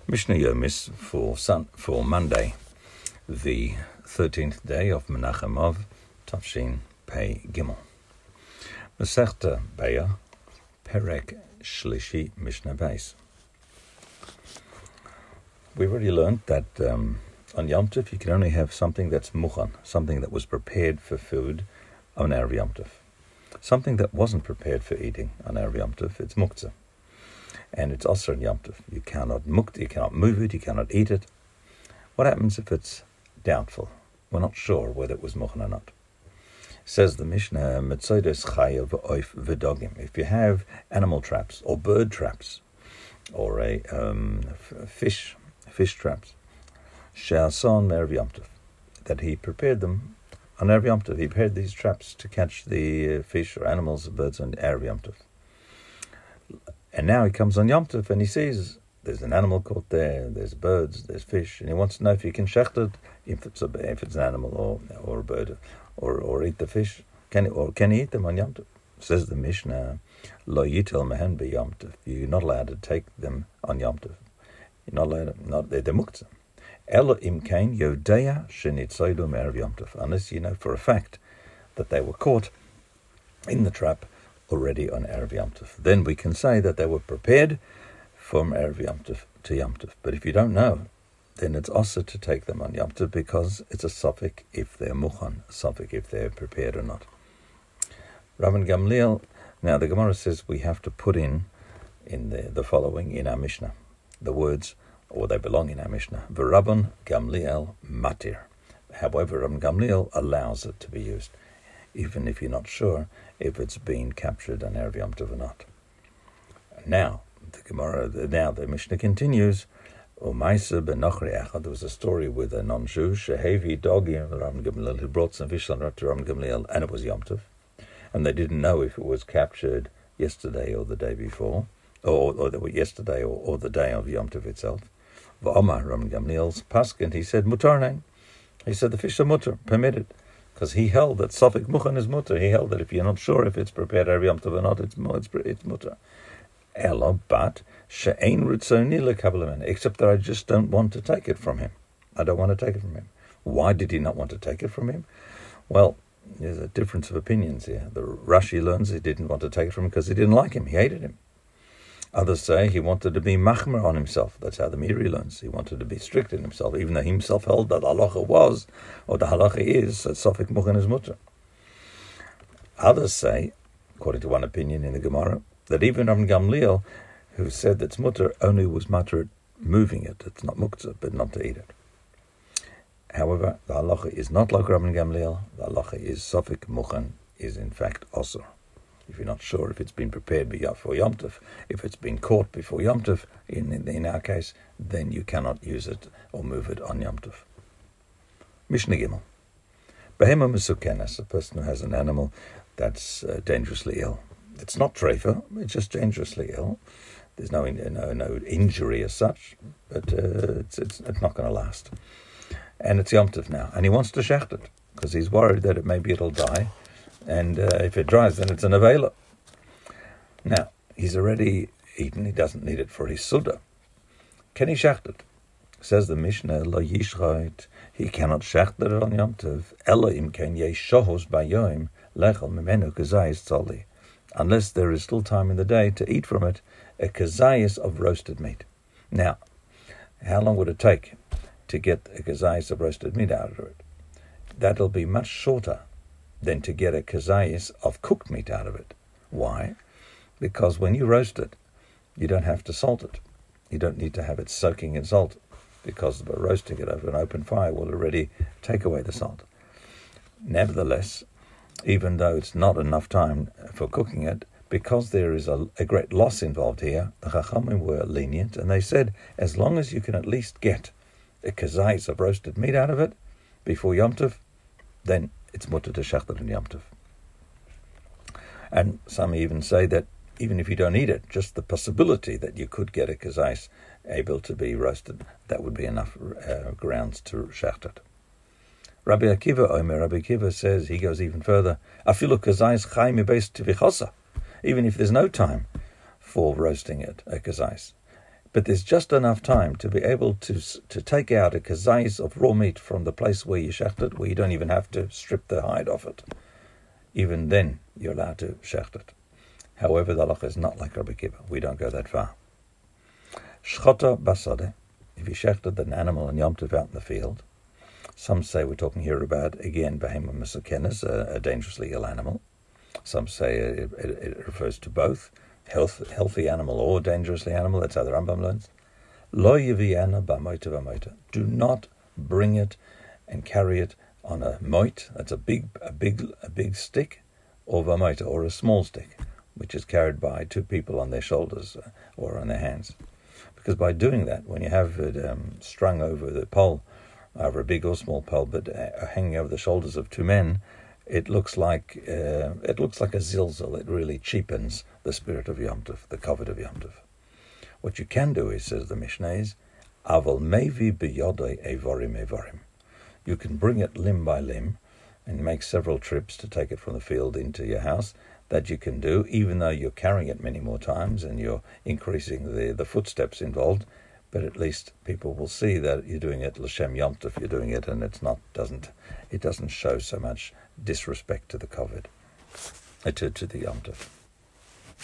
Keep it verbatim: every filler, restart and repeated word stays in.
Mishnah Yomis for sun, for Monday, the thirteenth day of Menachem Av, Tafshin Pei Gimel. Masechta Beya, Perek Shlishi Mishnah Beis. We already learned that um, on Yom Tov you can only have something that's muchan, something that was prepared for food on Erev Yom Tov. Something that wasn't prepared for eating on Erev Yom Tov, it's muktzah. And it's also in Yom Tov. You cannot mukta, you cannot move it, you cannot eat it. What happens if it's doubtful? We're not sure whether it was muchan or not. Says the Mishnah, Metzodos chayav oif v'dogim. If you have animal traps or bird traps or a um, f- fish fish traps, she'ason me'erev Yom Tov, that he prepared them on Erev Yom Tov. He prepared these traps to catch the uh, fish or animals or birds on Erev Yom Tov. And now he comes on Yom Tov and he sees there's an animal caught there, there's birds, there's fish, and he wants to know if he can shecht it, if it's a, if it's an animal or or a bird, or or eat the fish. Can he, or can he eat them on Yom Tov? Says the Mishnah, Lo yitel mehen be Yom Tov. You're not allowed to take them on Yom Tov. You're not allowed to, not they're muktzah. Elo imkain yodeya shenitzoidu me'erev Yom Tov. Unless you know for a fact that they were caught in the trap already on Erev Yom Tov. Then we can say that they were prepared from Erev Yom Tov to Yom Tov. But if you don't know, then it's also to take them on Yom Tov because it's a suffix if they're muchan, a suffix if they're prepared or not. Rabban Gamliel, now the Gemara says we have to put in in the, the following in our Mishnah, the words, or they belong in our Mishnah, V'Rabban Gamliel matir. However, Rabban Gamliel allows it to be used, even if you're not sure if it's been captured on Erev Yom Tov or not. Now, the Gemara, now the Mishnah continues, Umaisa benochri echad, there was a story with a non-Jew, Shehevi Dogi, Rabban Gamliel, who brought some fish on to Rabban Gamliel, and it was Yom Tov, and they didn't know if it was captured yesterday or the day before, or, or, or yesterday or, or the day of Yom Tov itself. V'omar, Rabban Gamliel's paskin, he said, mutarnein. He said the fish are mutar, permitted. Because he held that Safik Muchan is mutter. He held that if you're not sure if it's prepared Erev Yom Tov or not, it's it's, it's mutter. Ella, but she'ein ritzoni lekabel, except that I just don't want to take it from him. I don't want to take it from him. Why did he not want to take it from him? Well, there's a difference of opinions here. The Rashi learns he didn't want to take it from him because he didn't like him. He hated him. Others say he wanted to be machmer on himself. That's how the Meiri learns. He wanted to be strict in himself, even though he himself held that the halacha was, or the halacha is, that Safik Muchan is mutter. Others say, according to one opinion in the Gemara, that even Rabban Gamliel, who said that's mutter, only was mutter at moving it. It's not muktzah, but not to eat it. However, the halacha is not like Rabban Gamliel. The halacha is Safik Muchan is in fact osur. If you're not sure if it's been prepared before Yom Tov, if it's been caught before Yom Tov, in, in, in our case, then you cannot use it or move it on Yom Tov. Mishnah Gimel. Behema mesukenes, a person who has an animal that's uh, dangerously ill. It's not treifa, it's just dangerously ill. There's no no, no injury as such, but uh, it's, it's, it's not going to last. And it's Yom Tov now, and he wants to shecht it, because he's worried that it maybe it'll die. And uh, if it dries, then it's an avela. Now, he's already eaten, he doesn't need it for his suda. Can he shecht it? Says the Mishnah, Lo yishchait, he cannot shecht it on Yom Tov, Ela im ken yesh shohos bayoim, lechel mimenu kazayis tzoli. Unless there is still time in the day to eat from it a kazayis of roasted meat. Now, how long would it take to get a kazayis of roasted meat out of it? That'll be much shorter than to get a kazayis of cooked meat out of it. Why? Because when you roast it, you don't have to salt it. You don't need to have it soaking in salt, because by roasting it over an open fire will already take away the salt. Nevertheless, even though it's not enough time for cooking it, because there is a, a great loss involved here, the Chachamim were lenient, and they said, as long as you can at least get a kazayis of roasted meat out of it before Yom Tov, then it's mutter to shecht it in Yom Tov. And some even say that even if you don't eat it, just the possibility that you could get a kazayis able to be roasted, that would be enough uh, grounds to shecht it. Rabbi Akiva Omer, Rabbi Akiva says, he goes even further, afilu kazayis chai mibeis tivichosa, even if there's no time for roasting it, a kazayis, But there's just enough time to be able to to take out a kazais of raw meat from the place where you shecht it, where you don't even have to strip the hide off it. Even then, you're allowed to shecht it. However, the halacha is not like Rabbi Kippur. We don't go that far. Shchota basade, if you shechted an animal and Yom Tov out in the field, some say we're talking here about, again, Behemoth Mesakenes, a, a dangerously ill animal. Some say it, it, it refers to both, health, healthy animal or dangerously animal. That's how the Rambam learns. Lo yiviana b'moita b'moita. Do not bring it and carry it on a moit, that's a big, a big, a big stick, or b'moita, or a small stick, which is carried by two people on their shoulders uh, or on their hands. Because by doing that, when you have it um, strung over the pole, over a big or small pole, but uh, hanging over the shoulders of two men, it looks like uh, it looks like a zilzal. It really cheapens the spirit of Yom Tov, the covet of Yom Tov. What you can do is, says the Mishnah, is aval mevi b'yodei evorim evorim. You can bring it limb by limb and make several trips to take it from the field into your house. That you can do, even though you're carrying it many more times and you're increasing the, the footsteps involved. But at least people will see that you're doing it l'shem Yom Tov. You're doing it, and it's not doesn't it doesn't show so much disrespect to the covet, uh, to to the Yom Tov.